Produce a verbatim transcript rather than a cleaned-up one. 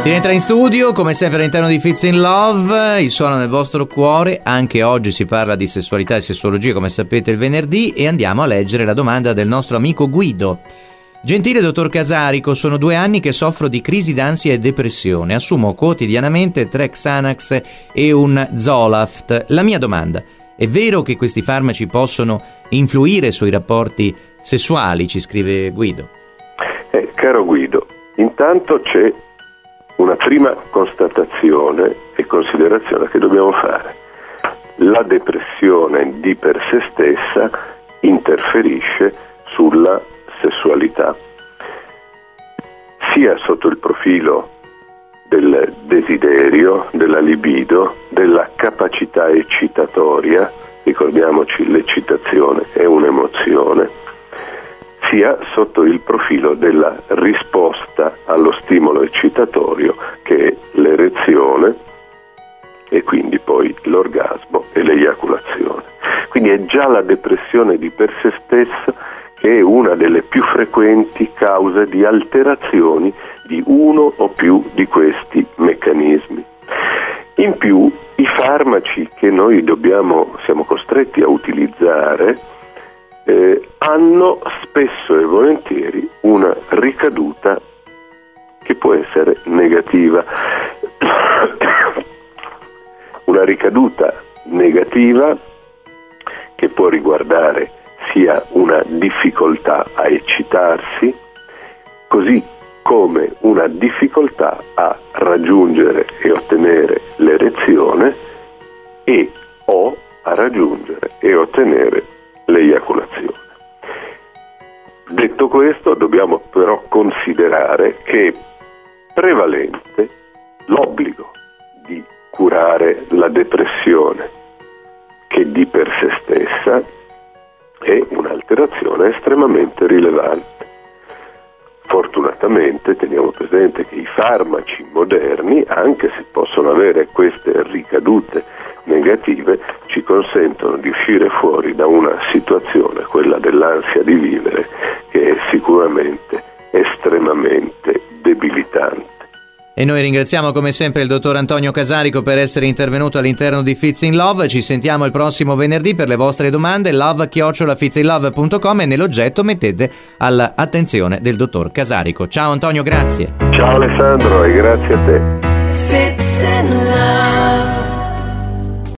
Si rientra in studio, come sempre all'interno di Fits in Love, il suono nel vostro cuore. Anche oggi si parla di sessualità e sessuologia, come sapete, il venerdì, e andiamo a leggere la domanda del nostro amico Guido. Gentile dottor Casarico, sono due anni che soffro di crisi d'ansia e depressione. Assumo quotidianamente tre Xanax e un Zoloft. La mia domanda: è vero che questi farmaci possono influire sui rapporti sessuali? Ci scrive Guido. Eh, caro Guido, intanto c'è una prima constatazione e considerazione che dobbiamo fare. La depressione di per sé stessa interferisce sulla sessualità, sia sotto il profilo del desiderio, della libido, della capacità eccitatoria, ricordiamoci l'eccitazione è un'emozione, sia sotto il profilo della risposta allo stimolo eccitatorio, che è l'erezione e quindi poi l'orgasmo e l'eiaculazione. Quindi è già la depressione di per sé stessa che è una delle più frequenti cause di alterazioni di uno o più di questi meccanismi. In più, i farmaci che noi dobbiamo, siamo costretti a utilizzare Eh, hanno spesso e volentieri una ricaduta che può essere negativa. Una ricaduta negativa che può riguardare sia una difficoltà a eccitarsi, così come una difficoltà a raggiungere e ottenere l'erezione e o a raggiungere e ottenere l'eiaculazione. Detto questo, dobbiamo però considerare che è prevalente l'obbligo di curare la depressione, che di per sé stessa è un'alterazione estremamente rilevante. Fortunatamente teniamo presente che i farmaci moderni, anche se possono avere queste ricadute negative, ci consentono di uscire fuori da una situazione, quella dell'ansia di vivere, che è sicuramente estremamente debilitante. E noi ringraziamo come sempre il dottor Antonio Casarico per essere intervenuto all'interno di Fits in Love. Ci sentiamo il prossimo venerdì per le vostre domande. love chiocciola fitsinlove punto com, e nell'oggetto mettete all'attenzione del dottor Casarico. Ciao Antonio, grazie. Ciao Alessandro e grazie a te.